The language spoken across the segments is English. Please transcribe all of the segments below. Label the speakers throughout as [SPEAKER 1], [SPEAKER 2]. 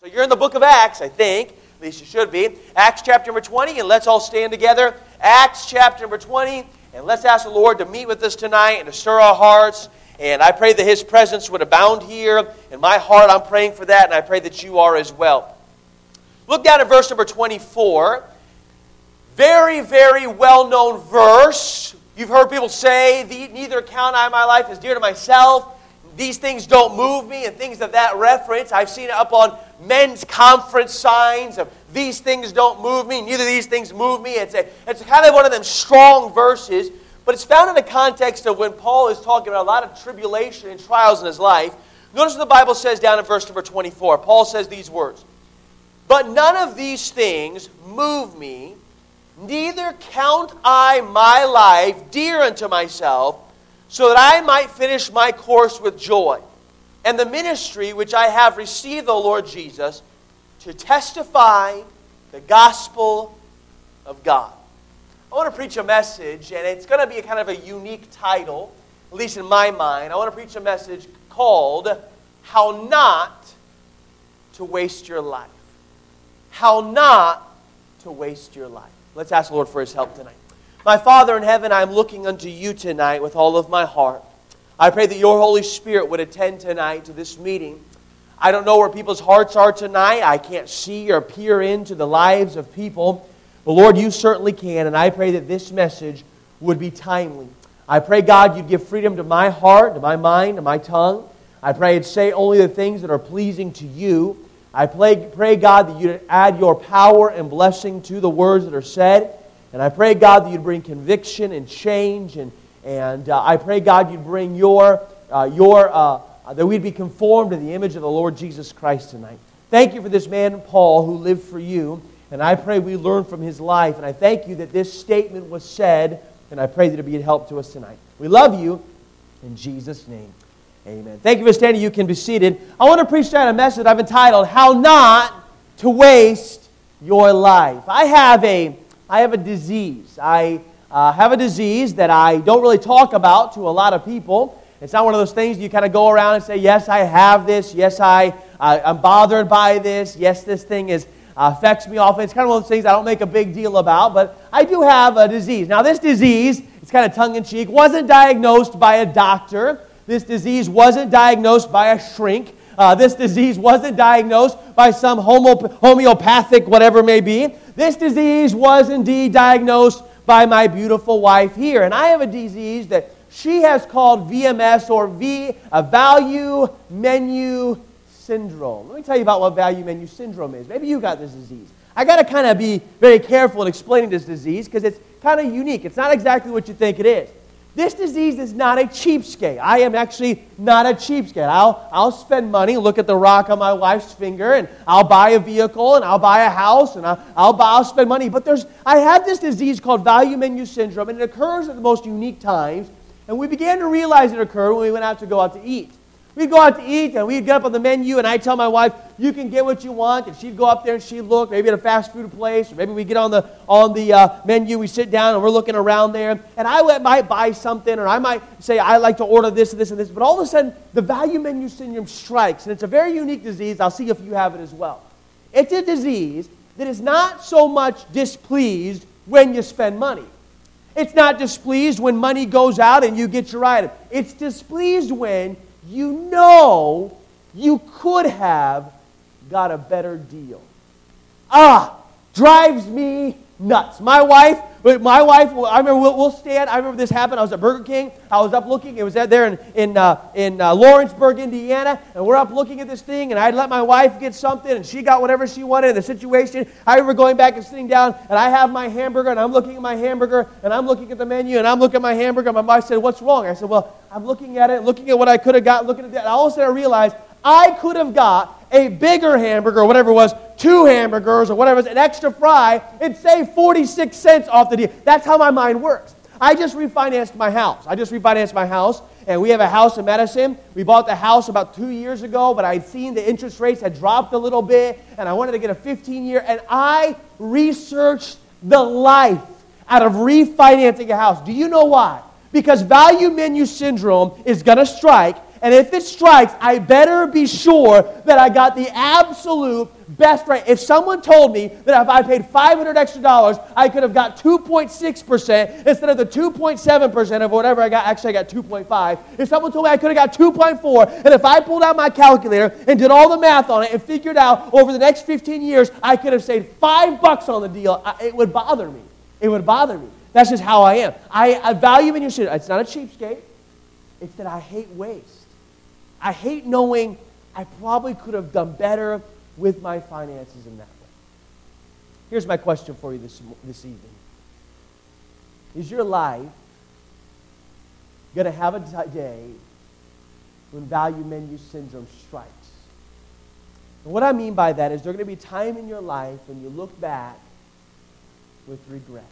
[SPEAKER 1] You're in the book of Acts, I think. At least you should be. Acts chapter number 20, and let's all stand together. Acts chapter number 20, and let's ask the Lord to meet with us tonight and to stir our hearts. And I pray that His presence would abound here. In my heart, I'm praying for that, and I pray that you are as well. Look down at verse number 24. Very, very well-known verse. You've heard people say, neither count I my life as dear to myself. These things don't move me, and things of that reference. I've seen it up on men's conference signs of these things don't move me, neither these things move me. It's kind of one of them strong verses, but it's found in the context of when Paul is talking about a lot of tribulation and trials in his life. Notice what the Bible says down in verse number 24. Paul says these words, "But none of these things move me, neither count I my life dear unto myself, so that I might finish my course with joy, and the ministry which I have received of the Lord Jesus, to testify the gospel of God." I want to preach a message, and it's going to be a kind of a unique title, at least in my mind. I want to preach a message called How Not to Waste Your Life. How not to waste your life. Let's ask the Lord for His help tonight. My Father in heaven, I am looking unto you tonight with all of my heart. I pray that your Holy Spirit would attend tonight to this meeting. I don't know where people's hearts are tonight. I can't see or peer into the lives of people. But Lord, you certainly can, and I pray that this message would be timely. I pray, God, you'd give freedom to my heart, to my mind, to my tongue. I pray you'd say only the things that are pleasing to you. I pray, God, that you'd add your power and blessing to the words that are said. And I pray, God, that you'd bring conviction and change. And I pray, God, you'd bring that we'd be conformed to the image of the Lord Jesus Christ tonight. Thank you for this man, Paul, who lived for you. And I pray we learn from his life. And I thank you that this statement was said. And I pray that it be a help to us tonight. We love you. In Jesus' name, amen. Thank you for standing. You can be seated. I want to preach tonight a message I've entitled, How Not to Waste Your Life. I have a disease. I have a disease that I don't really talk about to a lot of people. It's not one of those things you kind of go around and say, yes, I have this. Yes, I'm bothered by this. Yes, this thing affects me often. It's kind of one of those things I don't make a big deal about, but I do have a disease. Now, this disease, it's kind of tongue-in-cheek, wasn't diagnosed by a doctor. This disease wasn't diagnosed by a shrink. This disease wasn't diagnosed by some homeopathic whatever it may be. This disease was indeed diagnosed by my beautiful wife here. And I have a disease that she has called VMS, or value menu syndrome. Let me tell you about what value menu syndrome is. Maybe you got this disease. I got to kind of be very careful in explaining this disease because it's kind of unique. It's not exactly what you think it is. This disease is not a cheapskate. I am actually not a cheapskate. I'll spend money, look at the rock on my wife's finger, and I'll buy a vehicle, and I'll buy a house, and I'll spend money. But I have this disease called value menu syndrome, and it occurs at the most unique times. And we began to realize it occurred when we went out to eat. We'd go out to eat, and we'd get up on the menu, and I'd tell my wife, you can get what you want. And she'd go up there, and she'd look, maybe at a fast food place, or maybe we get on the menu, we sit down, and we're looking around there. And I might buy something, or I might say, I'd like to order this and this and this. But all of a sudden, the value menu syndrome strikes, and it's a very unique disease. I'll see if you have it as well. It's a disease that is not so much displeased when you spend money. It's not displeased when money goes out and you get your item. It's displeased when you know you could have got a better deal. Drives me nuts. My wife, I remember we'll stand. I remember this happened. I was at Burger King. I was up looking. It was there in Lawrenceburg, Indiana, and we're up looking at this thing, and I'd let my wife get something, and she got whatever she wanted in the situation. I remember going back and sitting down, and I have my hamburger, and I'm looking at my hamburger, and I'm looking at the menu, and I'm looking at my hamburger. My wife said, "What's wrong?" I said, "Well, I'm looking at it, looking at what I could have got, looking at that." And all of a sudden I realized I could have got a bigger hamburger, or whatever it was, 2 hamburgers, or whatever it was, an extra fry, and save 46 cents off the deal. That's how my mind works. I just refinanced my house. And we have a house in Madison. We bought the house about 2 years ago, but I'd seen the interest rates had dropped a little bit, and I wanted to get a 15-year, and I researched the life out of refinancing a house. Do you know why? Because value menu syndrome is going to strike, And if it strikes, I better be sure that I got the absolute best rate. If someone told me that if I paid $500 extra, I could have got 2.6% instead of the 2.7% of whatever I got. Actually, I got 2.5. If someone told me I could have got 2.4, and if I pulled out my calculator and did all the math on it and figured out over the next 15 years, I could have saved $5 on the deal, it would bother me. It would bother me. That's just how I am. I value in your city. It's not a cheapskate. It's that I hate waste. I hate knowing I probably could have done better with my finances in that way. Here's my question for you this evening. Is your life going to have a day when value menu syndrome strikes? And what I mean by that is there going to be time in your life when you look back with regret.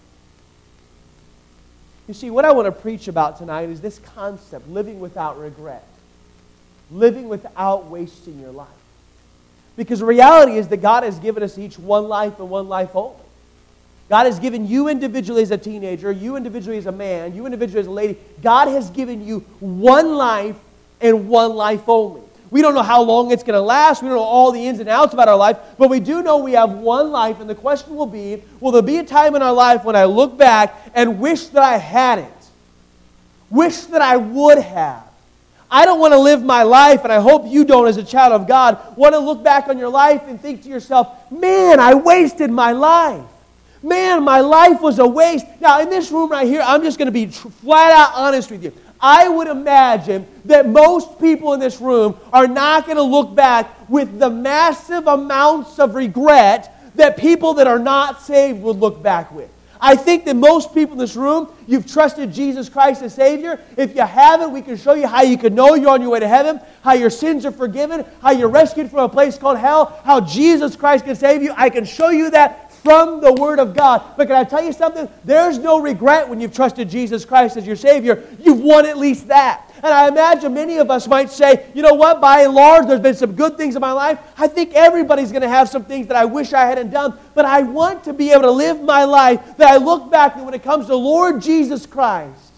[SPEAKER 1] You see, what I want to preach about tonight is this concept, living without regret. Living without wasting your life. Because the reality is that God has given us each one life and one life only. God has given you individually as a teenager, you individually as a man, you individually as a lady. God has given you one life and one life only. We don't know how long it's going to last. We don't know all the ins and outs about our life. But we do know we have one life. And the question will be, will there be a time in our life when I look back and wish that I hadn't? Wish that I would have. I don't want to live my life, and I hope you don't as a child of God, want to look back on your life and think to yourself, man, I wasted my life. Man, my life was a waste. Now, in this room right here, I'm just going to be flat out honest with you. I would imagine that most people in this room are not going to look back with the massive amounts of regret that people that are not saved would look back with. I think that most people in this room, you've trusted Jesus Christ as Savior. If you haven't, we can show you how you can know you're on your way to heaven, how your sins are forgiven, how you're rescued from a place called hell, how Jesus Christ can save you. I can show you that from the Word of God. But can I tell you something? There's no regret when you've trusted Jesus Christ as your Savior. You've won at least that. And I imagine many of us might say, you know what, by and large, there's been some good things in my life. I think everybody's going to have some things that I wish I hadn't done. But I want to be able to live my life that I look back and when it comes to Lord Jesus Christ,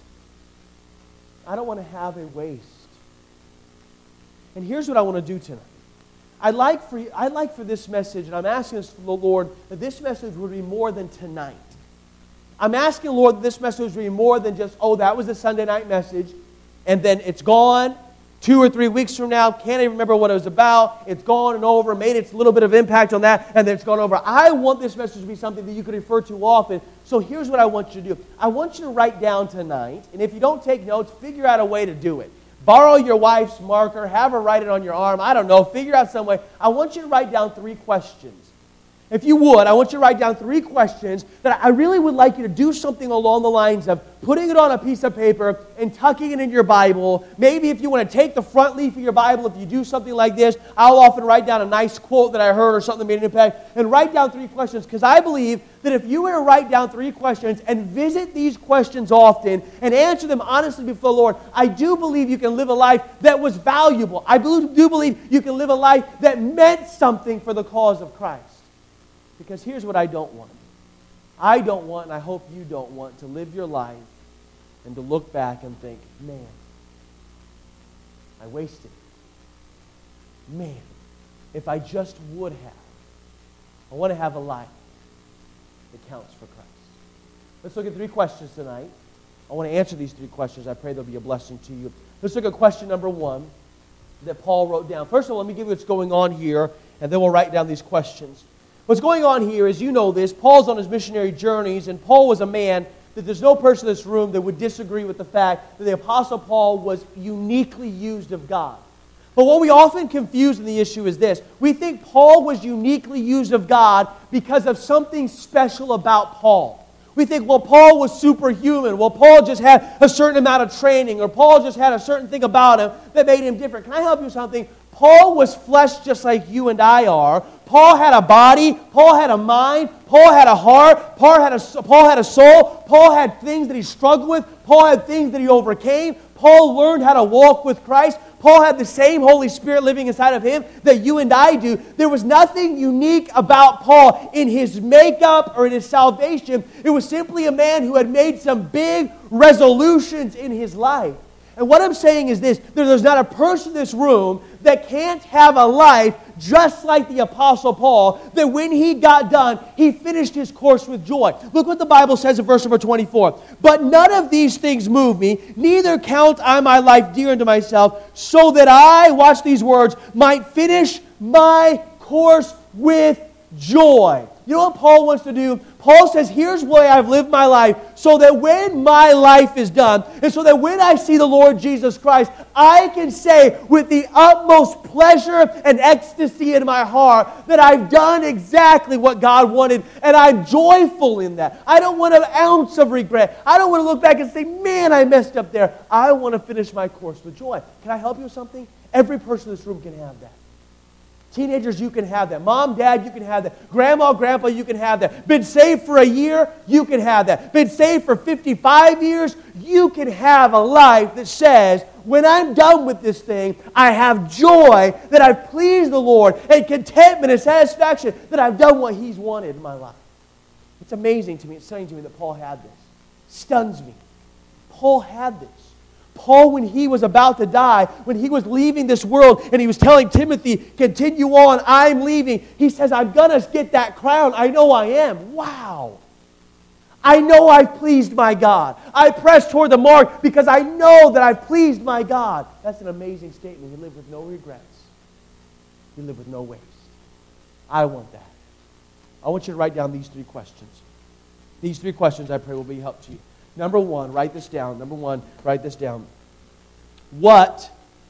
[SPEAKER 1] I don't want to have a waste. And here's what I want to do tonight. I'd like for this message, and I'm asking this for the Lord, that this message would be more than tonight. I'm asking the Lord that this message would be more than just, oh, that was a Sunday night message, and then it's gone. 2 or 3 weeks from now, can't even remember what it was about. It's gone and over, made its little bit of impact on that, and then it's gone over. I want this message to be something that you can refer to often. So here's what I want you to do. I want you to write down tonight, and if you don't take notes, figure out a way to do it. Borrow your wife's marker, have her write it on your arm. I don't know, figure out some way. I want you to write down 3 questions. If you would, I want you to write down 3 questions that I really would like you to do something along the lines of putting it on a piece of paper and tucking it in your Bible. Maybe if you want to take the front leaf of your Bible, if you do something like this, I'll often write down a nice quote that I heard or something that made an impact, and write down 3 questions, because I believe that if you were to write down 3 questions and visit these questions often and answer them honestly before the Lord, I do believe you can live a life that was valuable. I do believe you can live a life that meant something for the cause of Christ. Because here's what I don't want. I don't want, and I hope you don't want, to live your life and to look back and think, man, I wasted it. Man, if I just would have. I want to have a life that counts for Christ. Let's look at 3 questions tonight. I want to answer these 3 questions. I pray they'll be a blessing to you. Let's look at question number 1 that Paul wrote down. First of all, let me give you what's going on here, and then we'll write down these questions. What's going on here is, you know this, Paul's on his missionary journeys, and Paul was a man that there's no person in this room that would disagree with the fact that the Apostle Paul was uniquely used of God. But what we often confuse in the issue is this. We think Paul was uniquely used of God because of something special about Paul. We think, well, Paul was superhuman. Well, Paul just had a certain amount of training, or Paul just had a certain thing about him that made him different. Can I help you with something? Paul was flesh just like you and I are. Paul had a body. Paul had a mind. Paul had a heart. Paul had a soul. Paul had things that he struggled with. Paul had things that he overcame. Paul learned how to walk with Christ. Paul had the same Holy Spirit living inside of him that you and I do. There was nothing unique about Paul in his makeup or in his salvation. It was simply a man who had made some big resolutions in his life. And what I'm saying is this, there's not a person in this room that can't have a life just like the Apostle Paul, that when he got done, he finished his course with joy. Look what the Bible says in verse number 24. But none of these things move me, neither count I my life dear unto myself, so that I, watch these words, might finish my course with joy. You know what Paul wants to do? Paul says, here's the way I've lived my life, so that when my life is done, and so that when I see the Lord Jesus Christ, I can say with the utmost pleasure and ecstasy in my heart that I've done exactly what God wanted, and I'm joyful in that. I don't want an ounce of regret. I don't want to look back and say, man, I messed up there. I want to finish my course with joy. Can I help you with something? Every person in this room can have that. Teenagers, you can have that. Mom, Dad, you can have that. Grandma, Grandpa, you can have that. Been saved for a year, you can have that. Been saved for 55 years, you can have a life that says, when I'm done with this thing, I have joy that I've pleased the Lord, and contentment and satisfaction that I've done what He's wanted in my life. It's amazing to me, it's stunning to me that Paul had this. Stuns me. Paul had this. Paul, when he was about to die, when he was leaving this world, and he was telling Timothy, continue on, I'm leaving. He says, I'm going to get that crown. I know I am. Wow. I know I've pleased my God. I press toward the mark because I know that I've pleased my God. That's an amazing statement. He lived with no regrets. He lived with no waste. I want that. I want you to write down these 3 questions. These 3 questions, I pray, will be help to you. Number 1, write this down. Number 1, write this down. What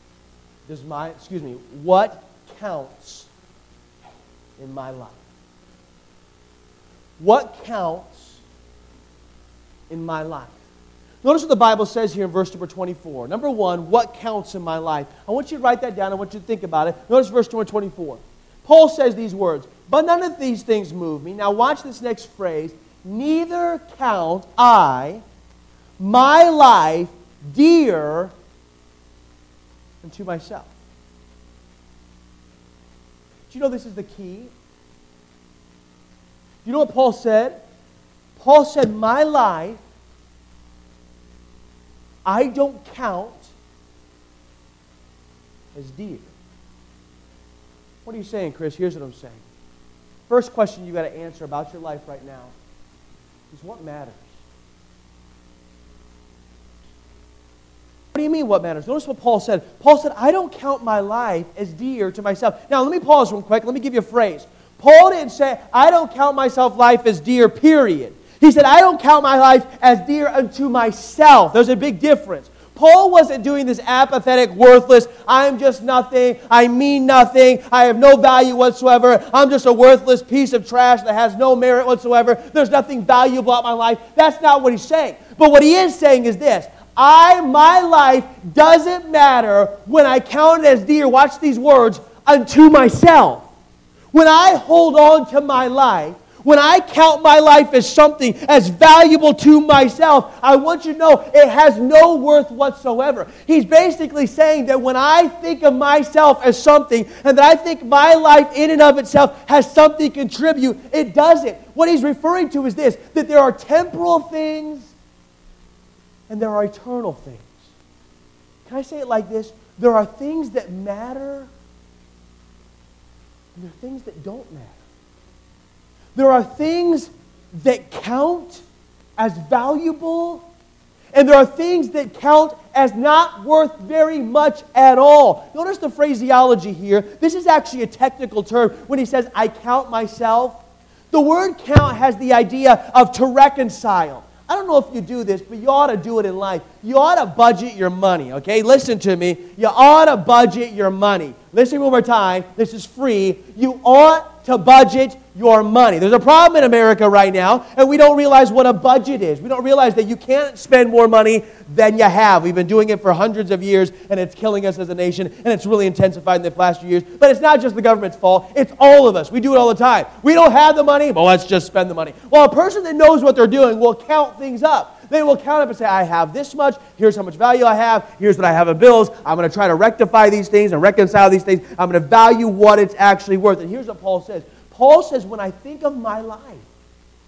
[SPEAKER 1] counts in my life? What counts in my life? Notice what the Bible says here in verse number 24. Number 1, what counts in my life? I want you to write that down. I want you to think about it. Notice verse number 24. Paul says these words, but none of these things move me. Now watch this next phrase. Neither count I my life dear unto myself. Do you know this is the key? Do you know what Paul said? Paul said, my life, I don't count as dear. What are you saying, Chris? Here's what I'm saying. First question you got to answer about your life right now is what matters? What do you mean what matters? Notice what Paul said. Paul said, I don't count my life as dear to myself. Now, let me pause real quick. Let me give you a phrase. Paul didn't say, I don't count myself life as dear, period. He said, I don't count my life as dear unto myself. There's a big difference. Paul wasn't doing this apathetic, worthless, I'm just nothing, I mean nothing, I have no value whatsoever, I'm just a worthless piece of trash that has no merit whatsoever, there's nothing valuable about my life. That's not what he's saying. But what he is saying is this, my life doesn't matter when I count it as dear, watch these words, unto myself. When I hold on to my life, when I count my life as something as valuable to myself, I want you to know it has no worth whatsoever. He's basically saying that when I think of myself as something, and that I think my life in and of itself has something to contribute, it doesn't. What he's referring to is this, that there are temporal things and there are eternal things. Can I say it like this? There are things that matter and there are things that don't matter. There are things that count as valuable, and there are things that count as not worth very much at all. Notice the phraseology here. This is actually a technical term when he says, I count myself. The word count has the idea of to reconcile. I don't know if you do this, but you ought to do it in life. You ought to budget your money, okay? Listen to me. You ought to budget your money. Listen one more time. This is free. You ought to budget your money. There's a problem in America right now, and we don't realize what a budget is. We don't realize that you can't spend more money than you have. We've been doing it for hundreds of years, and it's killing us as a nation, and it's really intensified in the last few years. But it's not just the government's fault. It's all of us. We do it all the time. We don't have the money, well, let's just spend the money. Well, a person that knows what they're doing will count things up. They will count up and say, I have this much, here's how much value I have, here's what I have in bills, I'm going to try to rectify these things and reconcile these things, I'm going to value what it's actually worth. And here's what Paul says. Paul says, when I think of my life,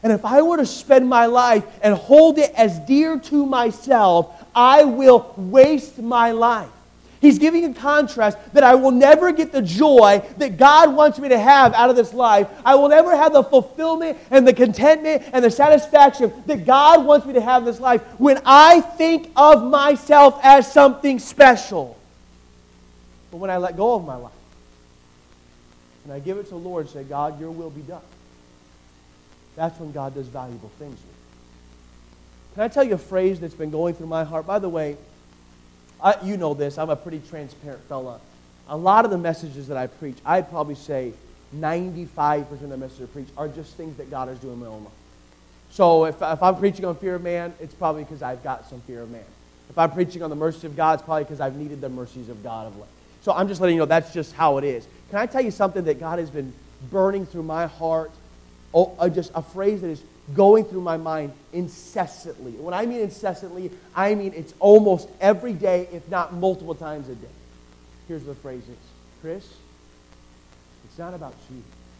[SPEAKER 1] And if I were to spend my life and hold it as dear to myself, I will waste my life. He's giving a contrast that I will never get the joy that God wants me to have out of this life. I will never have the fulfillment and the contentment and the satisfaction that God wants me to have in this life when I think of myself as something special. But when I let go of my life and I give it to the Lord and say, God, your will be done, that's when God does valuable things with me. Can I tell you a phrase that's been going through my heart? By the way, you know this, I'm a pretty transparent fella. A lot of the messages that I preach, I'd probably say 95% of the messages I preach are just things that God is doing in my own life. So if I'm preaching on fear of man, it's probably because I've got some fear of man. If I'm preaching on the mercy of God, it's probably because I've needed the mercies of God of late. So I'm just letting you know that's just how it is. Can I tell you something that God has been burning through my heart? Just a phrase that is going through my mind incessantly. When I mean incessantly, I mean it's almost every day, if not multiple times a day. Here's what the phrase is. Chris, it's not about you.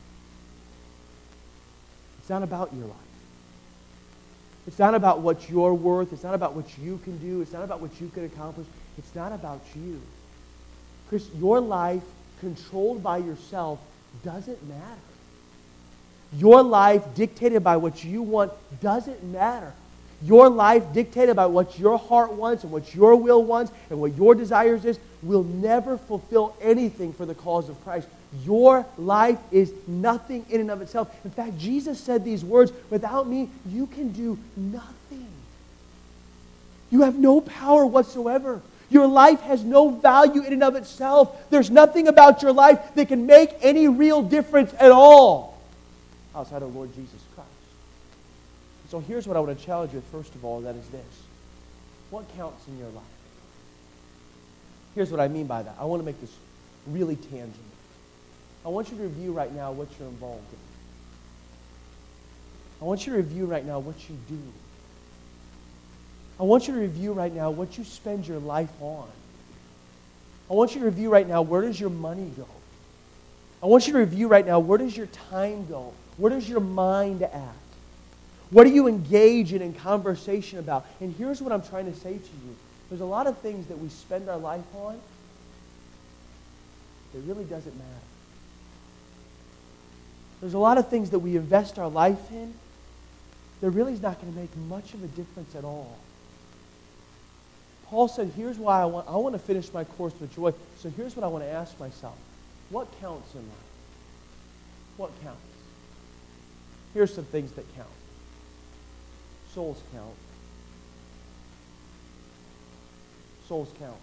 [SPEAKER 1] It's not about your life. It's not about what you're worth. It's not about what you can do. It's not about what you can accomplish. It's not about you. Chris, your life controlled by yourself doesn't matter. Your life dictated by what you want doesn't matter. Your life dictated by what your heart wants and what your will wants and what your desires is will never fulfill anything for the cause of Christ. Your life is nothing in and of itself. In fact, Jesus said these words, without me, you can do nothing. You have no power whatsoever. Your life has no value in and of itself. There's nothing about your life that can make any real difference at all outside of Lord Jesus Christ. So here's what I want to challenge you with, first of all, and that is this. What counts in your life? Here's what I mean by that. I want to make this really tangible. I want you to review right now what you're involved in. I want you to review right now what you do. I want you to review right now what you spend your life on. I want you to review right now, where does your money go? I want you to review right now, where does your time go? Where does your mind at? What do you engage in conversation about? And here's what I'm trying to say to you. There's a lot of things that we spend our life on that really doesn't matter. There's a lot of things that we invest our life in that really is not going to make much of a difference at all. Paul said, here's why I want to finish my course with joy. So here's what I want to ask myself. What counts in life? What counts? Here's some things that count. Souls count. Souls count.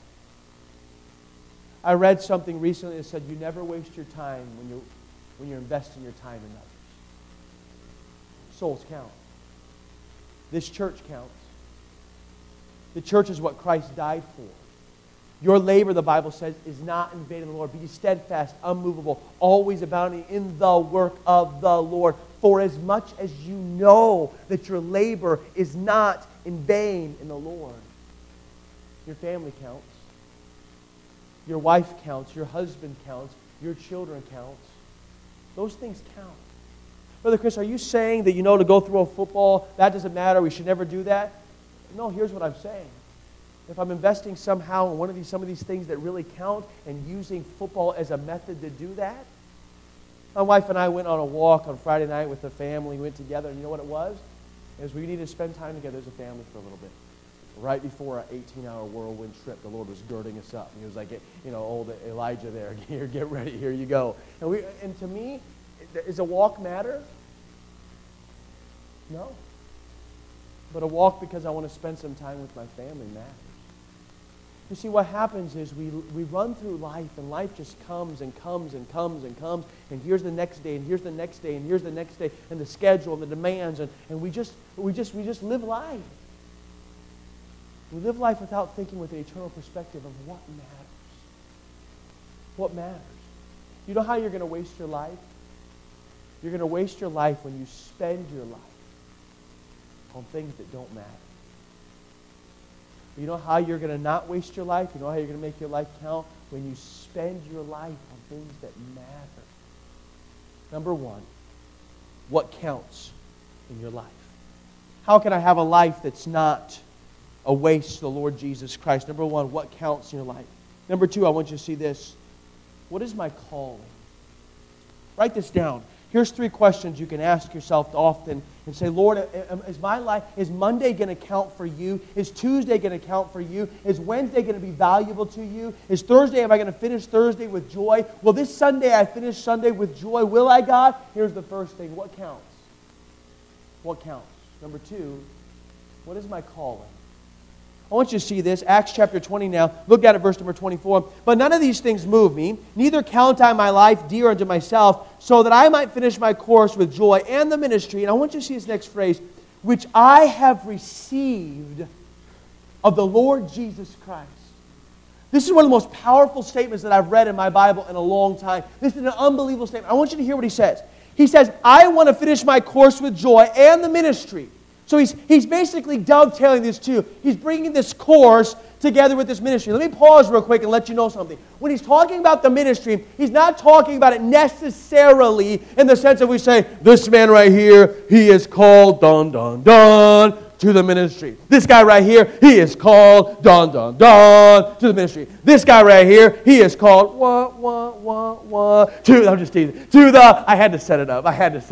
[SPEAKER 1] I read something recently that said you never waste your time when you're investing your time in others. Souls count. This church counts. The church is what Christ died for. Your labor, the Bible says, is not in vain in the Lord. Be steadfast, unmovable, always abounding in the work of the Lord. For as much as you know that your labor is not in vain in the Lord. Your family counts. Your wife counts. Your husband counts. Your children counts. Those things count. Brother Chris, are you saying that, to go through a football, that doesn't matter, we should never do that? No, here's what I'm saying. If I'm investing somehow in some of these things that really count and using football as a method to do that, my wife and I went on a walk on Friday night with the family. We went together, and you know what it was? It was we needed to spend time together as a family for a little bit. Right before an 18-hour whirlwind trip, the Lord was girding us up. And he was like, old Elijah there, here, get ready, here you go. And to me, does a walk matter? No. But a walk because I want to spend some time with my family matters. You see, what happens is we run through life, and life just comes and comes and comes and comes, and here's the next day, and here's the next day, and here's the next day, and the schedule and the demands, and we just live life. We live life without thinking with an eternal perspective of what matters. What matters? You know how you're going to waste your life? You're going to waste your life when you spend your life on things that don't matter. You know how you're going to not waste your life? You know how you're going to make your life count? When you spend your life on things that matter. Number one, what counts in your life? How can I have a life that's not a waste to the Lord Jesus Christ? Number one, what counts in your life? Number two, I want you to see this. What is my calling? Write this down. Here's 3 questions you can ask yourself often and say, Lord, is Monday going to count for you? Is Tuesday going to count for you? Is Wednesday going to be valuable to you? Is Thursday, am I going to finish Thursday with joy? Will this Sunday I finish Sunday with joy? Will I, God? Here's the first thing. What counts? What counts? Number 2, what is my calling? I want you to see this. Acts chapter 20 now. Look at it, verse number 24. But none of these things move me, neither count I my life dear unto myself, so that I might finish my course with joy and the ministry. And I want you to see this next phrase, which I have received of the Lord Jesus Christ. This is one of the most powerful statements that I've read in my Bible in a long time. This is an unbelievable statement. I want you to hear what he says. He says, I want to finish my course with joy and the ministry. So he's basically dovetailing this too. He's bringing this course together with this ministry. Let me pause real quick and let you know something. When he's talking about the ministry, he's not talking about it necessarily in the sense that we say, this man right here, he is called, dun, dun, dun, to the ministry. This guy right here, he is called, dun, dun, dun, to the ministry. This guy right here, he is called, to, I'm just teasing, to the, I had to set it up.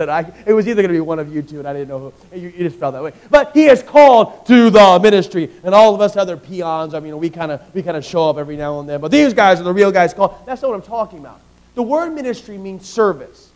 [SPEAKER 1] It was either going to be one of you two, and I didn't know who. You just felt that way. But he is called to the ministry. And all of us other peons, I mean, we kind of show up every now and then. But these guys are the real guys called. That's not what I'm talking about. The word ministry means service.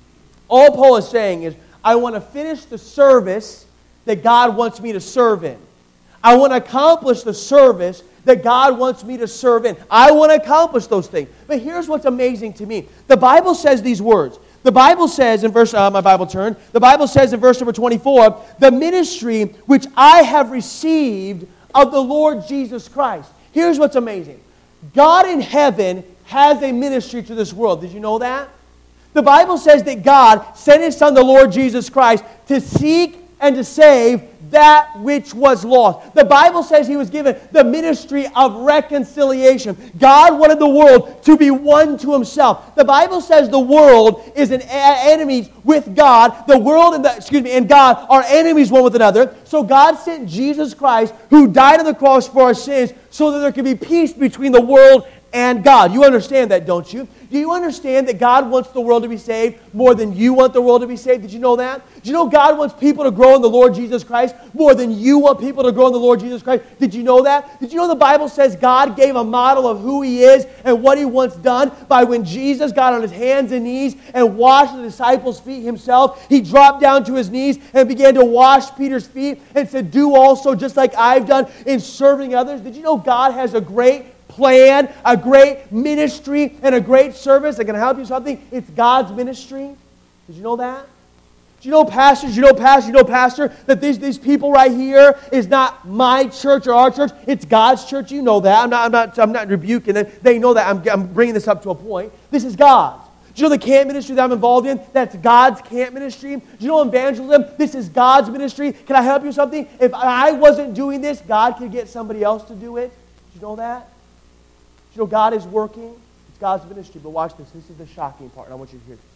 [SPEAKER 1] All Paul is saying is, I want to finish the service that God wants me to serve in. I want to accomplish the service that God wants me to serve in. I want to accomplish those things. But here's what's amazing to me. The Bible says these words. The Bible says in verse, my Bible turned, the Bible says in verse number 24, the ministry which I have received of the Lord Jesus Christ. Here's what's amazing. God in heaven has a ministry to this world. Did you know that? The Bible says that God sent His Son, the Lord Jesus Christ, to seek and to save that which was lost. The Bible says He was given the ministry of reconciliation. God wanted the world to be one to Himself. The Bible says the world is an enemy with God. The world and God are enemies one with another. So God sent Jesus Christ, who died on the cross for our sins, so that there could be peace between the world and God. You understand that, don't you? Do you understand that God wants the world to be saved more than you want the world to be saved? Did you know that? Did you know God wants people to grow in the Lord Jesus Christ more than you want people to grow in the Lord Jesus Christ? Did you know that? Did you know the Bible says God gave a model of who He is and what He wants done by when Jesus got on His hands and knees and washed the disciples' feet Himself? He dropped down to His knees and began to wash Peter's feet and said, do also just like I've done in serving others. Did you know God has a great plan, a great ministry, and a great service that can help you something? It's God's ministry. Did you know that? Do you know, pastors, pastor, that these people right here is not my church or our church. It's God's church. You know that. I'm not rebuking them. They know that. I'm bringing this up to a point. This is God's. Do you know the camp ministry that I'm involved in? That's God's camp ministry. Do you know evangelism? This is God's ministry. Can I help you with something? If I wasn't doing this, God could get somebody else to do it. Did you know that? You know, God is working. It's God's ministry. But watch this. This is the shocking part, and I want you to hear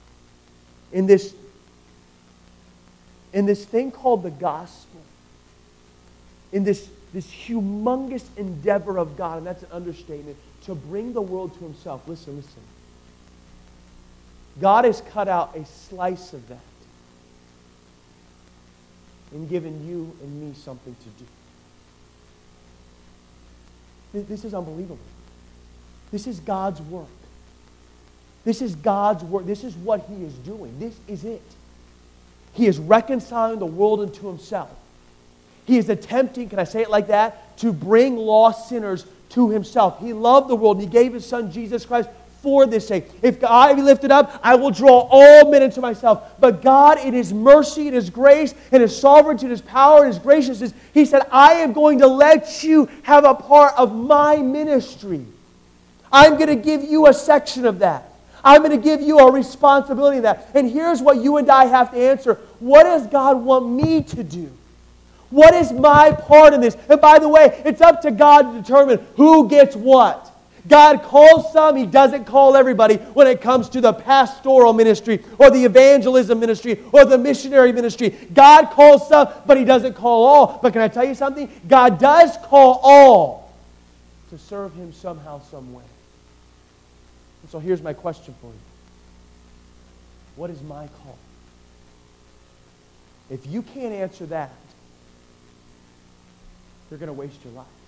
[SPEAKER 1] this. In this thing called the gospel, in this humongous endeavor of God, and that's an understatement, to bring the world to Himself. Listen. God has cut out a slice of that and given you and me something to do. This is unbelievable. This is God's work. This is God's work. This is what He is doing. This is it. He is reconciling the world unto Himself. He is attempting, can I say it like that, to bring lost sinners to Himself. He loved the world, and He gave His Son Jesus Christ for this sake. If I be lifted up, I will draw all men into myself. But God, in His mercy, in His grace, in His sovereignty, in His power, in His graciousness, He said, I am going to let you have a part of my ministry. I'm going to give you a section of that. I'm going to give you a responsibility of that. And here's what you and I have to answer. What does God want me to do? What is my part in this? And by the way, it's up to God to determine who gets what. God calls some, He doesn't call everybody when it comes to the pastoral ministry or the evangelism ministry or the missionary ministry. God calls some, but He doesn't call all. But can I tell you something? God does call all to serve Him somehow, some way. And so here's my question for you. What is my call? If you can't answer that, you're going to waste your life.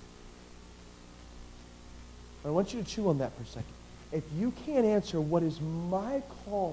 [SPEAKER 1] I want you to chew on that for a second. If you can't answer what is my calling,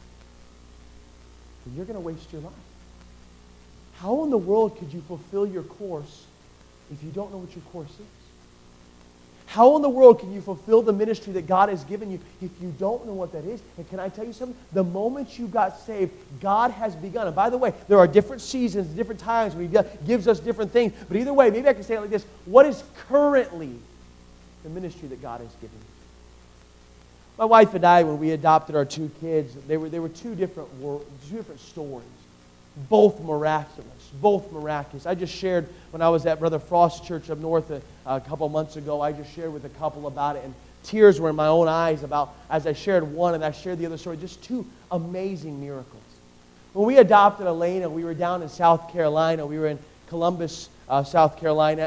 [SPEAKER 1] then you're going to waste your life. How in the world could you fulfill your course if you don't know what your course is? How in the world can you fulfill the ministry that God has given you if you don't know what that is? And can I tell you something? The moment you got saved, God has begun. And by the way, there are different seasons, different times when He gives us different things. But either way, maybe I can say it like this. What is currently the ministry that God has given you? My wife and I, when we adopted our two kids, they were two different stories. Both miraculous. I just shared when I was at Brother Frost's church up north a couple months ago, I just shared with a couple about it, and tears were in my own eyes about, as I shared one and I shared the other story, just two amazing miracles. When we adopted Elena, we were down in South Carolina. We were in Columbia, South Carolina,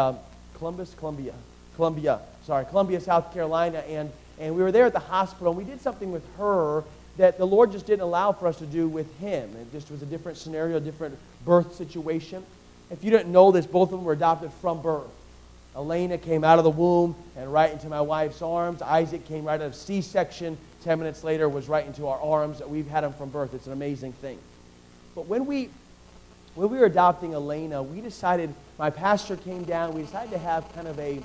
[SPEAKER 1] South Carolina, and we were there at the hospital, and we did something with her that the Lord just didn't allow for us to do with him. It just was a different scenario, a different birth situation. If you didn't know this, both of them were adopted from birth. Elena came out of the womb and right into my wife's arms. Isaac came right out of C-section. 10 minutes later was right into our arms. We've had him from birth. It's an amazing thing. But when we were adopting Elena, we decided, my pastor came down, we decided to have kind of a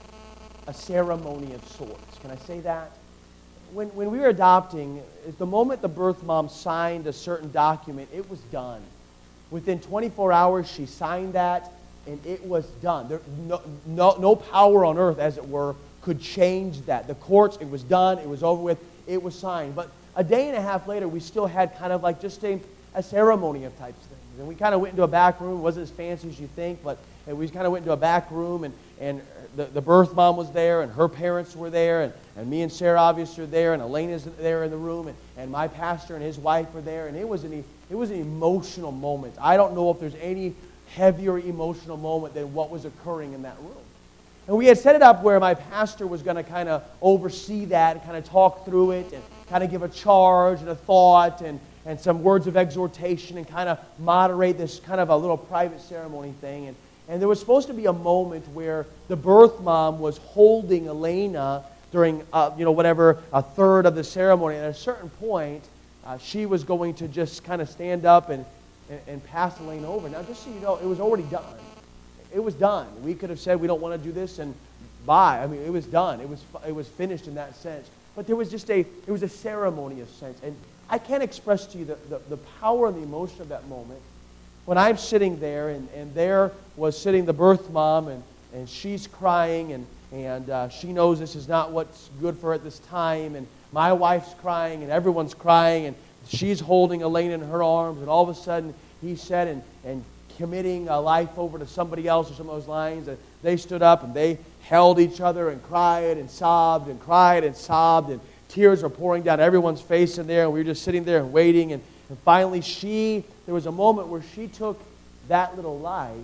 [SPEAKER 1] ceremony of sorts. Can I say that? When we were adopting, at the moment the birth mom signed a certain document, it was done. Within 24 hours, she signed that, and it was done. There, no power on earth, as it were, could change that. The courts, it was done, it was over with, it was signed. But a day and a half later, we still had kind of like just a ceremony of types things. And we kind of went into a back room. It wasn't as fancy as you think, but we kind of went into a back room, and the birth mom was there, and her parents were there, and me and Sarah obviously were there, and Elena's there in the room, and my pastor and his wife were there, and it was an emotional moment. I don't know if there's any heavier emotional moment than what was occurring in that room. And we had set it up where my pastor was going to kind of oversee that and kind of talk through it and kind of give a charge and a thought and some words of exhortation and kind of moderate this kind of a little private ceremony thing. And there was supposed to be a moment where the birth mom was holding Elena during, whatever, a third of the ceremony. And at a certain point, she was going to just kind of stand up and pass Elena over. Now, just so you know, it was already done. It was done. We could have said we don't want to do this and bye. I mean, it was done. It was finished in that sense. But there was just it was a ceremony of sense. And I can't express to you the power and the emotion of that moment. When I'm sitting there, and there was sitting the birth mom, and she's crying, and she knows this is not what's good for her at this time, and my wife's crying, and everyone's crying, and she's holding Elena in her arms, and all of a sudden he said, and committing a life over to somebody else or some of those lines, and they stood up and they held each other and cried and sobbed and cried and sobbed, and tears were pouring down everyone's face in there, and we were just sitting there and waiting, and finally there was a moment where she took that little life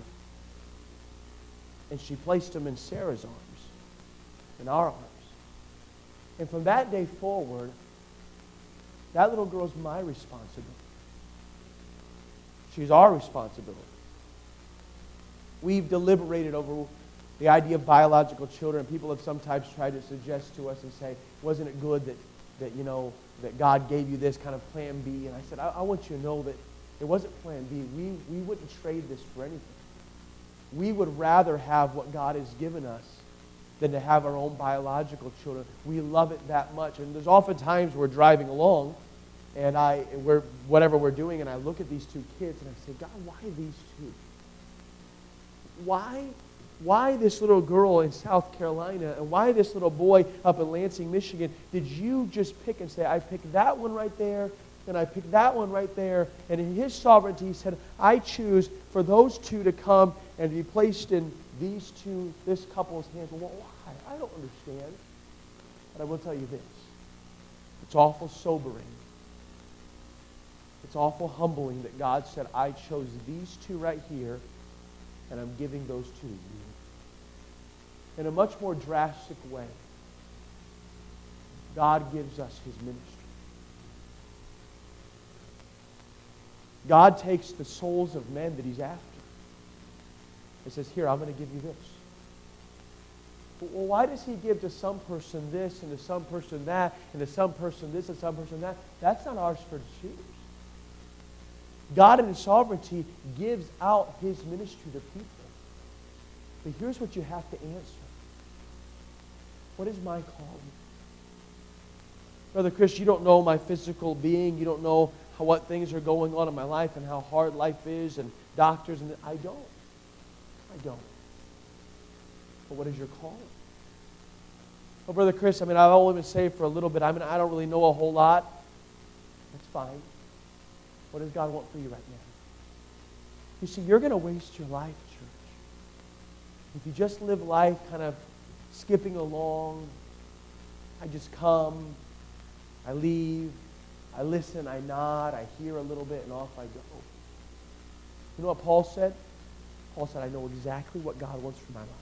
[SPEAKER 1] and she placed him in Sarah's arms, in our arms. And from that day forward, that little girl's my responsibility. She's our responsibility. We've deliberated over the idea of biological children. People have sometimes tried to suggest to us and say, wasn't it good that God gave you this kind of plan B? And I said, I want you to know that it wasn't plan B. We wouldn't trade this for anything. We would rather have what God has given us than to have our own biological children. We love it that much. And there's often times we're driving along, and whatever we're doing, and I look at these two kids, and I say, God, why these two? Why this little girl in South Carolina, and why this little boy up in Lansing, Michigan? Did you just pick and say, I picked that one right there, and I picked that one right there, and in His sovereignty He said, I choose for those two to come and be placed in this couple's hands. Well, why? I don't understand. But I will tell you this. It's awful sobering. It's awful humbling that God said, I chose these two right here, and I'm giving those to you. In a much more drastic way, God gives us His ministry. God takes the souls of men that He's after and says, here, I'm going to give you this. Well, why does He give to some person this and to some person that and to some person this and some person that? That's not ours for to choose. God in His sovereignty gives out His ministry to people. But here's what you have to answer. What is my calling? Brother Chris, you don't know my physical being. You don't know what things are going on in my life and how hard life is and doctors. And I don't. But what is your calling? Well, Brother Chris, I've only been saved for a little bit. I don't really know a whole lot. That's fine. What does God want for you right now? You see, you're going to waste your life, church. If you just live life kind of skipping along, I just come, I leave, I listen, I nod, I hear a little bit, and off I go. You know what Paul said? Paul said, I know exactly what God wants for my life.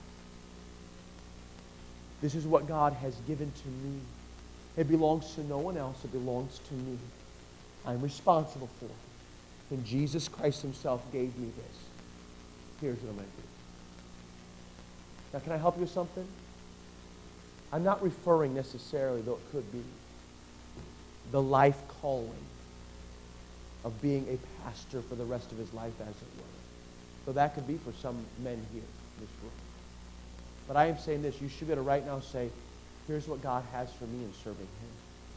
[SPEAKER 1] This is what God has given to me. It belongs to no one else. It belongs to me. I'm responsible for it. And Jesus Christ Himself gave me this. Here's what I'm going to do. Now, can I help you with something? I'm not referring necessarily, though it could be, the life calling of being a pastor for the rest of his life, as it were. So that could be for some men here in this room. But I am saying this. You should be able to right now say, here's what God has for me in serving Him.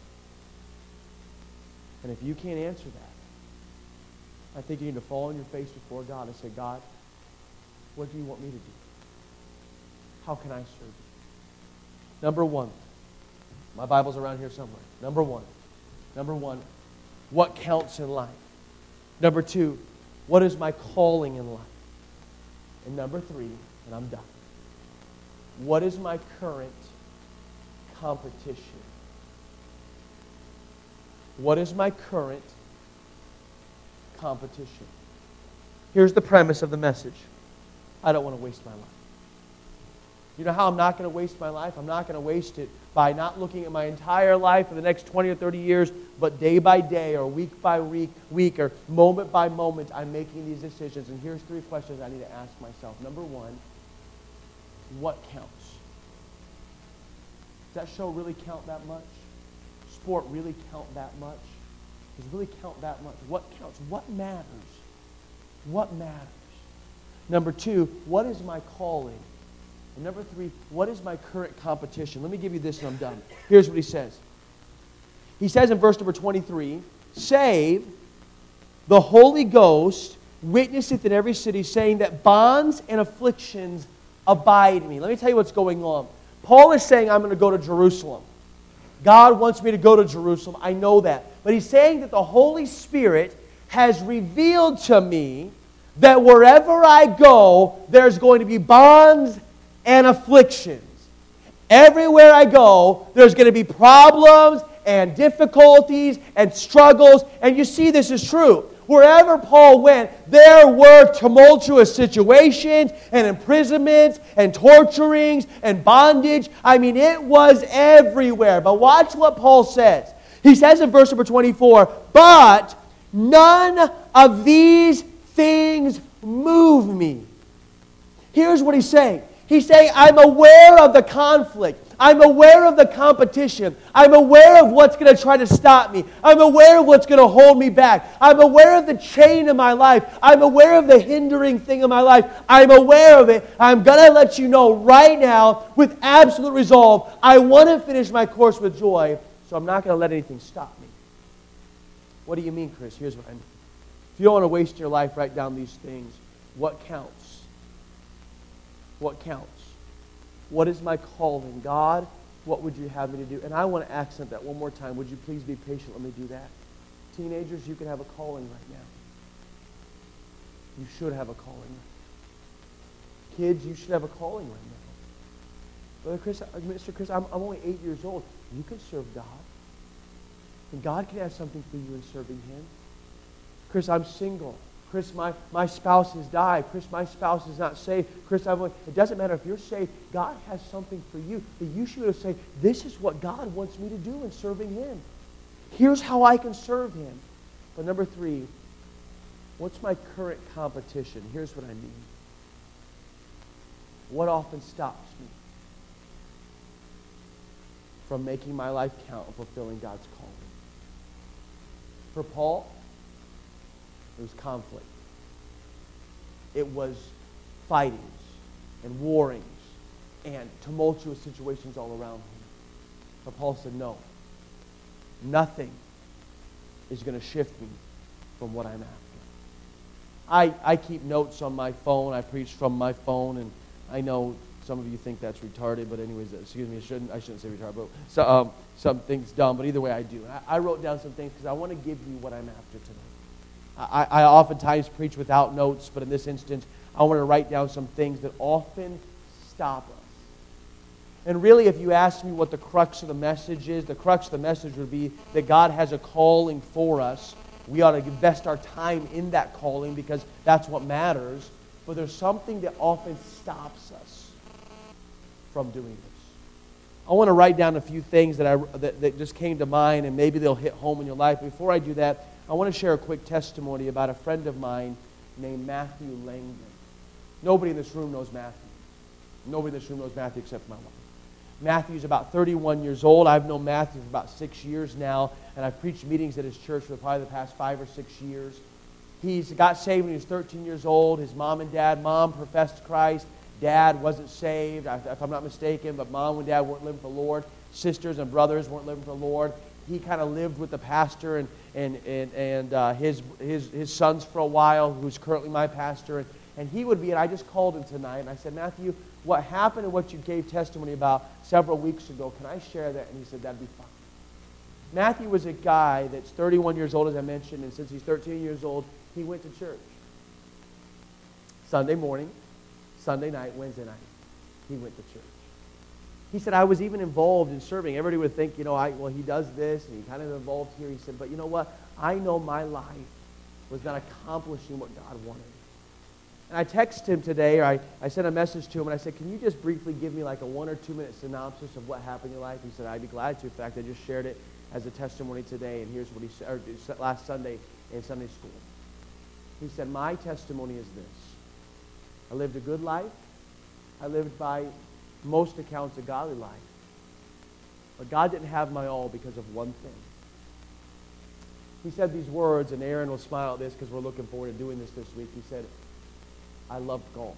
[SPEAKER 1] And if you can't answer that, I think you need to fall on your face before God and say, God, what do you want me to do? How can I serve you? Number one. My Bible's around here somewhere. Number one, what counts in life? Number two, what is my calling in life? And number three, and I'm done, what is my current competition? What is my current competition? Here's the premise of the message. I don't want to waste my life. You know how I'm not going to waste my life? I'm not going to waste it by not looking at my entire life for the next 20 or 30 years, but day by day or week by week or moment by moment, I'm making these decisions. And here's three questions I need to ask myself. Number one, what counts? Does that show really count that much? Sport really count that much? Does it really count that much? What counts? What matters? What matters? Number two, what is my calling? And number three, what is my current competition? Let me give you this and I'm done. Here's what he says. He says in verse number 23, save the Holy Ghost witnesseth in every city, saying that bonds and afflictions abide me. Let me tell you what's going on. Paul is saying, I'm going to go to Jerusalem. God wants me to go to Jerusalem. I know that. But he's saying that the Holy Spirit has revealed to me that wherever I go, there's going to be bonds and afflictions. Everywhere I go, there's going to be problems and difficulties and struggles. And you see this is true. Wherever Paul went, there were tumultuous situations and imprisonments and torturings and bondage. I mean, it was everywhere. But watch what Paul says. He says in verse number 24, but none of these things move me. Here's what he's saying. He's saying, I'm aware of the conflict. I'm aware of the competition. I'm aware of what's going to try to stop me. I'm aware of what's going to hold me back. I'm aware of the chain in my life. I'm aware of the hindering thing in my life. I'm aware of it. I'm going to let you know right now with absolute resolve, I want to finish my course with joy, so I'm not going to let anything stop me. What do you mean, Chris? Here's what I mean. If you don't want to waste your life, write down these things. What counts? What counts? What is my calling? God, what would you have me to do? And I want to accent that one more time. Would you please be patient? Let me do that. Teenagers, you can have a calling right now. You should have a calling. Kids, you should have a calling right now. Brother Chris, Mr. Chris, I'm only 8 years old. You can serve God. And God can have something for you in serving Him. Chris, I'm single. Chris, my spouse has died. Chris, my spouse is not saved. Chris, it doesn't matter if you're saved. God has something for you that you should say, this is what God wants me to do in serving Him. Here's how I can serve Him. But number 3, what's my current competition? Here's what I mean. What often stops me from making my life count and fulfilling God's calling? For Paul, it was conflict. It was fightings and warrings and tumultuous situations all around him. But Paul said, no, nothing is going to shift me from what I'm after. I keep notes on my phone. I preach from my phone, and I know some of you think that's retarded, but anyways, excuse me, I shouldn't say retarded, but some things dumb, but either way I do. I wrote down some things because I want to give you what I'm after tonight. I oftentimes preach without notes, but in this instance, I want to write down some things that often stop us. And really, if you ask me what the crux of the message is, the crux of the message would be that God has a calling for us. We ought to invest our time in that calling because that's what matters. But there's something that often stops us from doing this. I want to write down a few things that just came to mind, and maybe they'll hit home in your life. Before I do that, I want to share a quick testimony about a friend of mine named Matthew Langdon. Nobody in this room knows Matthew. Nobody in this room knows Matthew except my wife. Matthew's about 31 years old. I've known Matthew for about 6 years now, and I've preached meetings at his church for probably the past 5 or 6 years. He's got saved when he was 13 years old. His mom professed Christ. Dad wasn't saved, if I'm not mistaken, but mom and dad weren't living for the Lord. Sisters and brothers weren't living for the Lord. He kind of lived with the pastor and his sons for a while, who's currently my pastor. And he would be, and I just called him tonight, and I said, Matthew, what happened and what you gave testimony about several weeks ago, can I share that? And he said, that'd be fine. Matthew was a guy that's 31 years old, as I mentioned, and since he's 13 years old, he went to church. Sunday morning, Sunday night, Wednesday night, he went to church. He said, I was even involved in serving. Everybody would think, he does this, and he kind of involved here. He said, but you know what? I know my life was not accomplishing what God wanted. And I texted him today, or I sent a message to him, and I said, can you just briefly give me like a 1 or 2 minute synopsis of what happened in your life? He said, I'd be glad to. In fact, I just shared it as a testimony today, and here's what he said last Sunday in Sunday school. He said, my testimony is this. I lived a good life. I lived by most accounts a godly life. But God didn't have my all because of one thing. He said these words, and Aaron will smile at this because we're looking forward to doing this week. He said, I loved golf.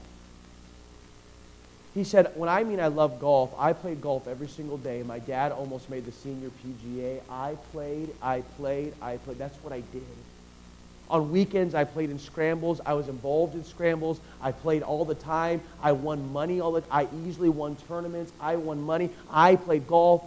[SPEAKER 1] He said, when I mean I love golf, I played golf every single day. My dad almost made the senior PGA. I played. That's what I did. On weekends, I played in scrambles. I was involved in scrambles. I played all the time. I won money I easily won tournaments. I won money. I played golf.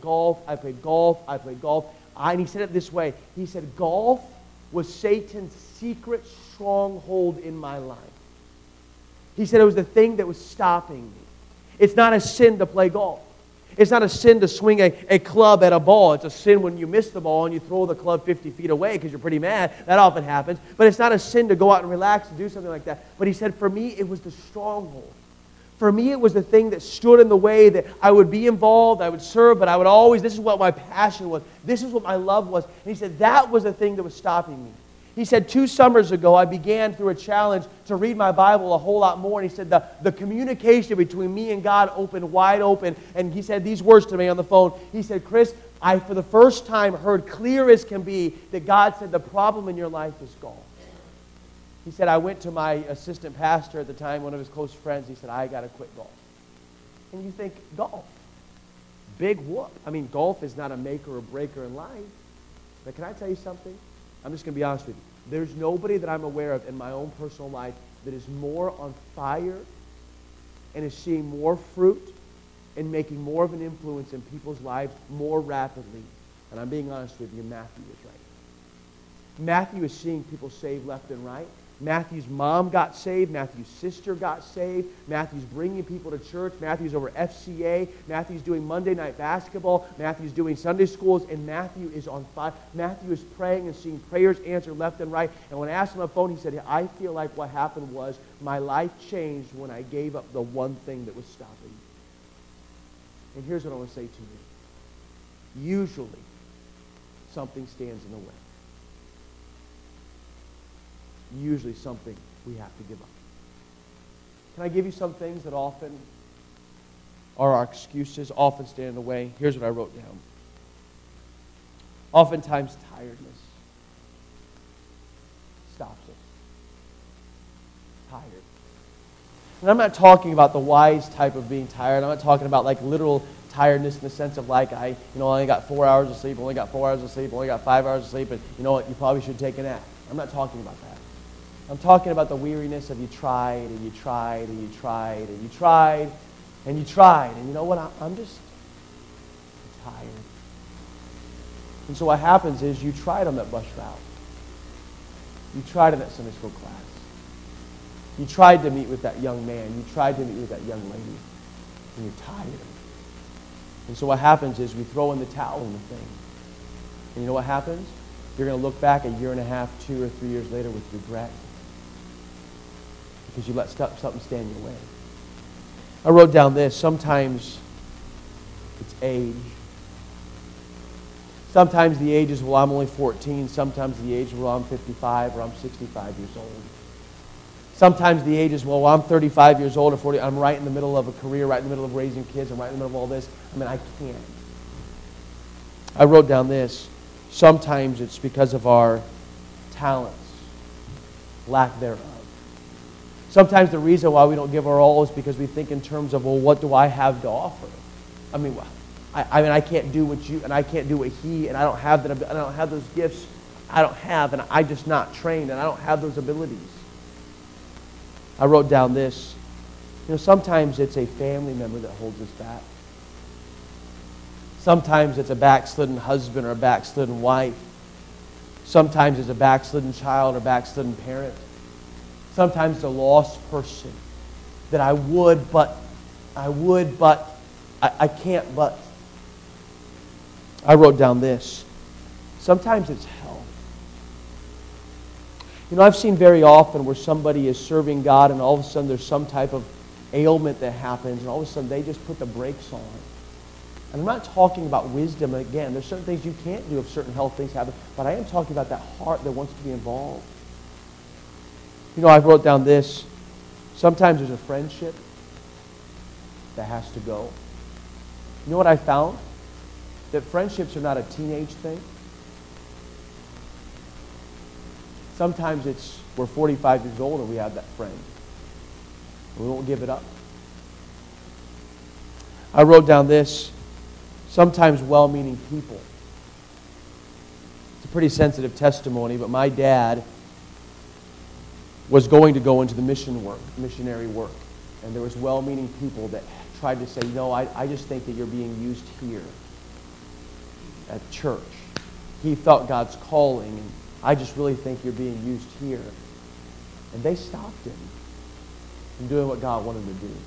[SPEAKER 1] And he said it this way. He said, golf was Satan's secret stronghold in my life. He said it was the thing that was stopping me. It's not a sin to play golf. It's not a sin to swing a club at a ball. It's a sin when you miss the ball and you throw the club 50 feet away because you're pretty mad. That often happens. But it's not a sin to go out and relax and do something like that. But he said, for me, it was the stronghold. For me, it was the thing that stood in the way that I would be involved, I would serve, but I would always, this is what my passion was. This is what my love was. And he said, that was the thing that was stopping me. He said 2 summers ago, I began through a challenge to read my Bible a whole lot more. And he said the communication between me and God opened wide open. And he said these words to me on the phone. He said, Chris, I for the first time heard clear as can be that God said the problem in your life is golf. He said, I went to my assistant pastor at the time, one of his close friends. He said, I got to quit golf. And you think, golf? Big whoop. I mean, golf is not a maker or breaker in life. But can I tell you something? I'm just going to be honest with you. There's nobody that I'm aware of in my own personal life that is more on fire and is seeing more fruit and making more of an influence in people's lives more rapidly. And I'm being honest with you, Matthew is right. Matthew is seeing people saved left and right. Matthew's mom got saved. Matthew's sister got saved. Matthew's bringing people to church. Matthew's over FCA. Matthew's doing Monday night basketball. Matthew's doing Sunday schools. And Matthew is on fire. Matthew is praying and seeing prayers answered left and right. And when I asked him on the phone, he said, I feel like what happened was my life changed when I gave up the one thing that was stopping me. And here's what I want to say to you. Usually, something stands in the way. Usually something we have to give up. Can I give you some things that often are our excuses, often stand in the way? Here's what I wrote down. Oftentimes tiredness stops us. Tired. And I'm not talking about the wise type of being tired. I'm not talking about like literal tiredness in the sense of like I only got 4 hours of sleep, only got 4 hours of sleep, only got 5 hours of sleep, and you know what, you probably should take a nap. I'm not talking about that. I'm talking about the weariness of you tried and you tried and you tried and you tried and you tried. And you know what? I'm just tired. And so what happens is you tried on that bus route. You tried on that Sunday school class. You tried to meet with that young man. You tried to meet with that young lady. And you're tired. And so what happens is we throw in the towel in the thing. And you know what happens? You're going to look back a year and a half, 2 or 3 years later with regret. Because you let something stand in your way. I wrote down this. Sometimes it's age. Sometimes the age is, well, I'm only 14. Sometimes the age is, well, I'm 55 or I'm 65 years old. Sometimes the age is, well, I'm 35 years old or 40. I'm right in the middle of a career, right in the middle of raising kids. I'm right in the middle of all this. I can't. I wrote down this. Sometimes it's because of our talents, lack thereof. Sometimes the reason why we don't give our all is because we think in terms of, well, what do I have to offer? I can't do what you, and I can't do what he, and I don't have that. I don't have those gifts. I don't have, and I'm just not trained, and I don't have those abilities. I wrote down this. Sometimes it's a family member that holds us back. Sometimes it's a backslidden husband or a backslidden wife. Sometimes it's a backslidden child or backslidden parent. Sometimes it's a lost person that I would, but I can't, but. I wrote down this. Sometimes it's health. I've seen very often where somebody is serving God and all of a sudden there's some type of ailment that happens and all of a sudden they just put the brakes on. And I'm not talking about wisdom. Again, there's certain things you can't do if certain health things happen, but I am talking about that heart that wants to be involved. I wrote down this. Sometimes there's a friendship that has to go. You know what I found? That friendships are not a teenage thing. Sometimes it's we're 45 years old and we have that friend. We won't give it up. I wrote down this. Sometimes well-meaning people. It's a pretty sensitive testimony, but my dad was going to go into the missionary work. And there was well-meaning people that tried to say, I just think that you're being used here at church. He felt God's calling, and I just really think you're being used here. And they stopped him from doing what God wanted him to do.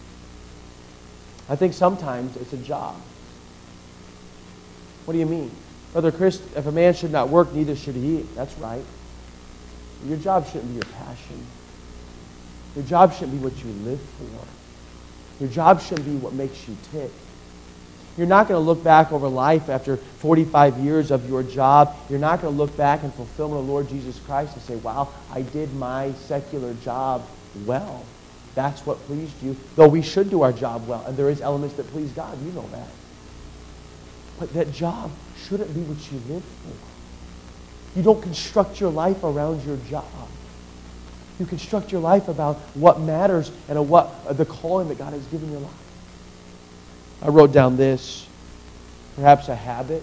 [SPEAKER 1] I think sometimes it's a job. What do you mean? Brother Chris, if a man should not work, neither should he eat. That's right. Your job shouldn't be your passion. Your job shouldn't be what you live for. Your job shouldn't be what makes you tick. You're not going to look back over life after 45 years of your job. You're not going to look back in fulfillment of the Lord Jesus Christ and say, wow, I did my secular job well. That's what pleased you. Though we should do our job well, and there is elements that please God. You know that. But that job shouldn't be what you live for. You don't construct your life around your job. You construct your life about what matters and what the calling that God has given your life. I wrote down this, perhaps a habit.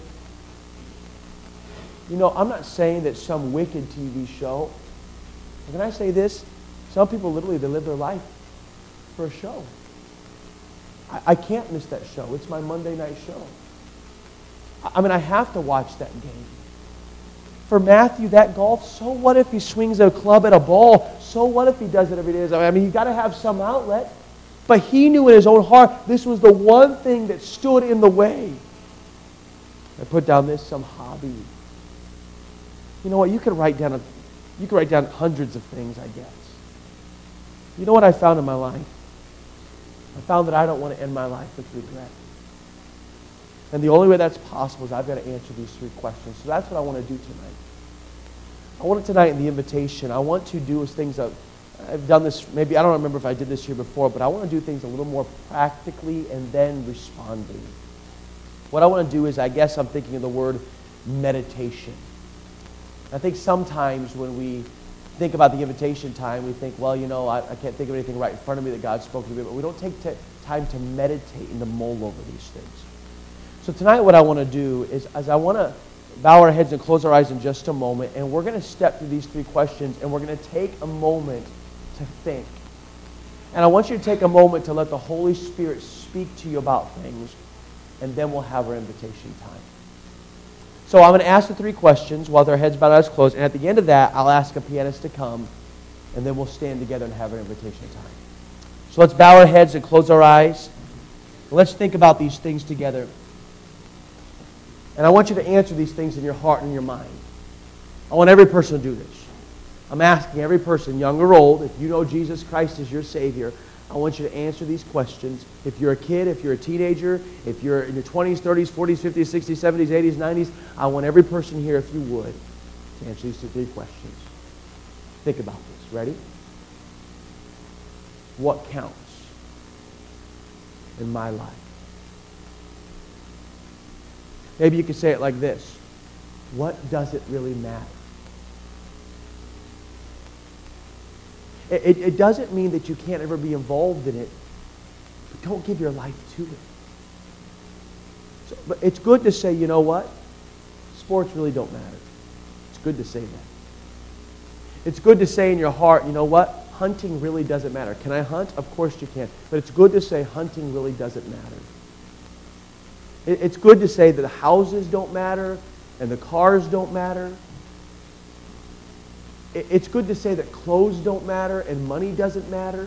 [SPEAKER 1] I'm not saying that some wicked TV show. Can I say this? Some people literally, they live their life for a show. I can't miss that show. It's my Monday night show. I have to watch that game. for Matthew, that golf, so what if he swings a club at a ball? So what if he does it every day? I mean, you've got to have some outlet. But he knew in his own heart this was the one thing that stood in the way. I put down this, some hobby. You know what? You could write down hundreds of things, I guess. You know what I found in my life? I found that I don't want to end my life with regret. And the only way that's possible is I've got to answer these 3 questions. So that's what I want to do tonight. I want it tonight in the invitation. I want to do things that I've done this, maybe, I don't remember if I did this here before, but I want to do things a little more practically and then responding. What I want to do is, I guess I'm thinking of the word meditation. I think sometimes when we think about the invitation time, we think, well, you know, I can't think of anything right in front of me that God spoke to me, but we don't take time to meditate and to mull over these things. So tonight what I want to do is I want to bow our heads and close our eyes in just a moment, and we're going to step through these 3 questions, and we're going to take a moment to think. And I want you to take a moment to let the Holy Spirit speak to you about things, and then we'll have our invitation time. So I'm going to ask the 3 questions while their heads bowed and eyes closed, and at the end of that, I'll ask a pianist to come, and then we'll stand together and have our invitation time. So let's bow our heads and close our eyes. Let's think about these things together. And I want you to answer these things in your heart and your mind. I want every person to do this. I'm asking every person, young or old, if you know Jesus Christ as your Savior, I want you to answer these questions. If you're a kid, if you're a teenager, if you're in your 20s, 30s, 40s, 50s, 60s, 70s, 80s, 90s, I want every person here, if you would, to answer these 3 questions. Think about this. Ready? What counts in my life? Maybe you could say it like this. What does it really matter? It doesn't mean that you can't ever be involved in it, but don't give your life to it. But it's good to say, you know what? Sports really don't matter. It's good to say that. It's good to say in your heart, you know what? Hunting really doesn't matter. Can I hunt? Of course you can. But it's good to say hunting really doesn't matter. It's good to say that the houses don't matter and the cars don't matter. It's good to say that clothes don't matter and money doesn't matter.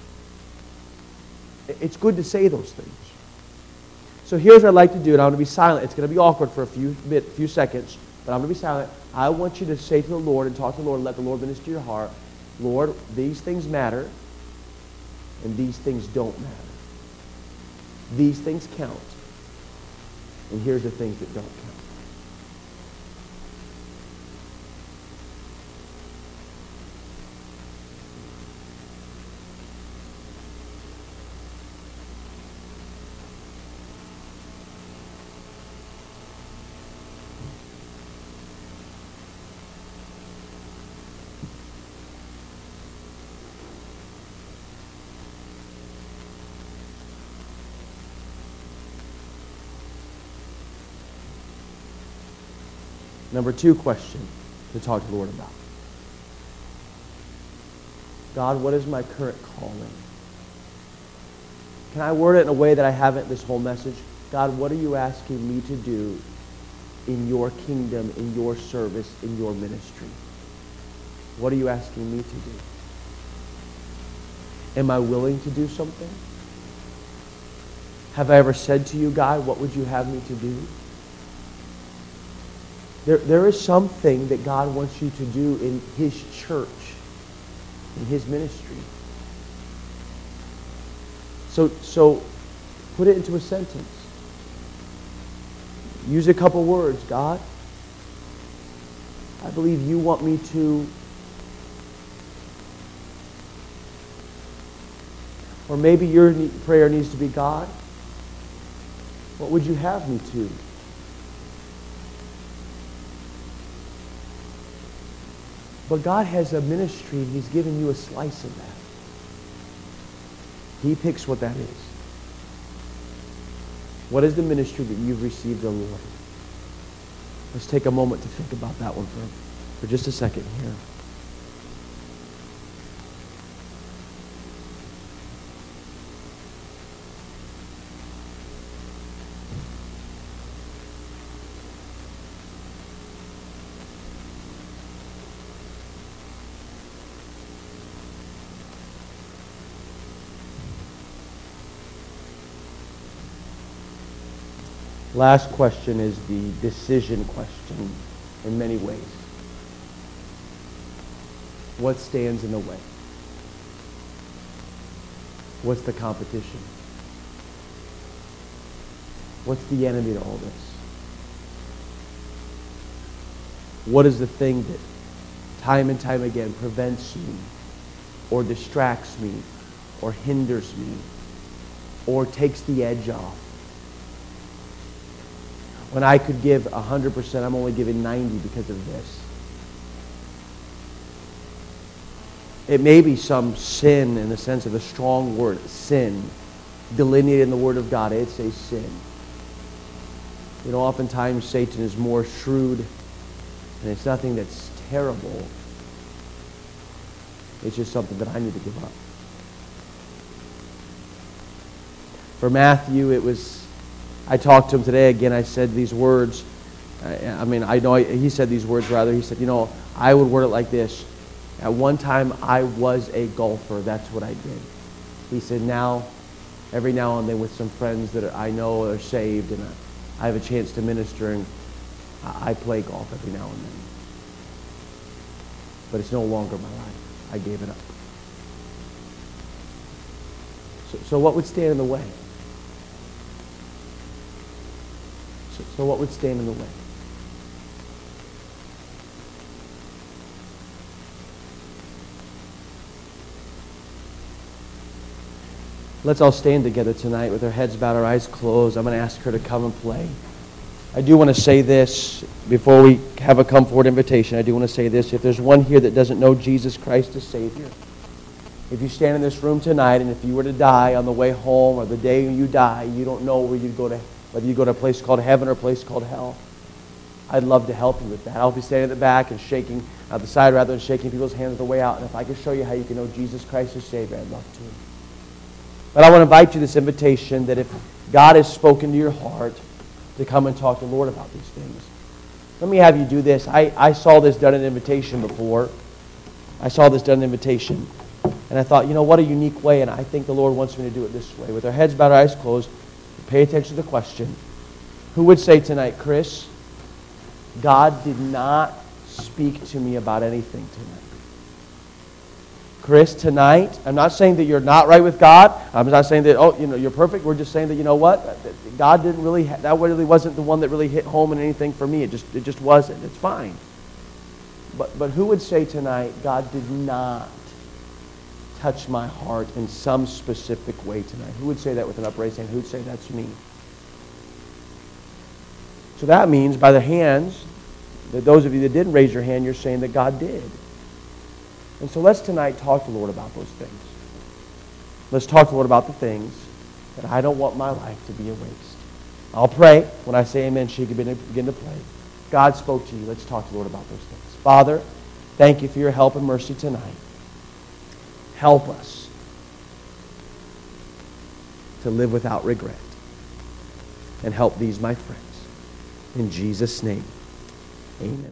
[SPEAKER 1] It's good to say those things. So here's what I'd like to do, and I'm going to be silent. It's going to be awkward for a few seconds, but I'm going to be silent. I want you to say to the Lord and talk to the Lord and let the Lord minister your heart, Lord, these things matter and these things don't matter. These things count. And here's the things that don't count. Number 2 question to talk to the Lord about. God, what is my current calling? Can I word it in a way that I haven't this whole message? God, what are you asking me to do in your kingdom, in your service, in your ministry? What are you asking me to do? Am I willing to do something? Have I ever said to you, God, what would you have me to do? There is something that God wants you to do in his church, in his ministry. So put it into a sentence. Use a couple words. God, I believe you want me to. Or maybe your prayer needs to be, God, what would you have me to? But God has a ministry, and he's given you a slice of that. He picks what that is. What is the ministry that you've received of the Lord? Let's take a moment to think about that one for just a second here. Last question is the decision question in many ways. What stands in the way? What's the competition? What's the enemy to all this? What is the thing that time and time again prevents me or distracts me or hinders me or takes the edge off? When I could give 100%, I'm only giving 90 because of this. It may be some sin in the sense of the strong word, sin, delineated in the Word of God. It's a sin. You know, oftentimes Satan is more shrewd, and it's nothing that's terrible. It's just something that I need to give up. For Matthew, it was, I talked to him today again, I said these words. He said these words rather. He said, I would word it like this. At one time, I was a golfer. That's what I did. He said, every now and then with some friends that I know are saved, and I have a chance to minister, and I play golf every now and then. But it's no longer my life. I gave it up. So what would stand in the way? So what would stand in the way? Let's all stand together tonight with our heads bowed, our eyes closed. I'm going to ask her to come and play. I do want to say this before we have a come forward invitation. I do want to say this. If there's one here that doesn't know Jesus Christ as Savior, if you stand in this room tonight and if you were to die on the way home or the day you die, you don't know where you'd go to, whether you go to a place called heaven or a place called hell, I'd love to help you with that. I'll be standing at the back and shaking out the side rather than shaking people's hands on the way out. And if I could show you how you can know Jesus Christ as Savior, I'd love to. But I want to invite you this invitation that if God has spoken to your heart, to come and talk to the Lord about these things. Let me have you do this. I saw this done in invitation before. I saw this done in invitation. And I thought, what a unique way, and I think the Lord wants me to do it this way. With our heads bowed, our eyes closed, pay attention to the question. Who would say tonight, Chris, God did not speak to me about anything tonight? Chris, tonight, I'm not saying that you're not right with God. I'm not saying that, you're perfect. We're just saying that, God didn't really, that really wasn't the one that really hit home in anything for me. It just wasn't. It's fine. But who would say tonight, God did not touch my heart in some specific way tonight? Who would say that with an upraised hand? Who would say that's me? So that means by the hands, that those of you that didn't raise your hand, you're saying that God did. And so let's tonight talk to the Lord about those things. Let's talk to the Lord about the things that I don't want my life to be a waste. I'll pray. When I say amen, she can begin to pray. God spoke to you. Let's talk to the Lord about those things. Father, thank you for your help and mercy tonight. Help us to live without regret. And help these, my friends. In Jesus' name, amen.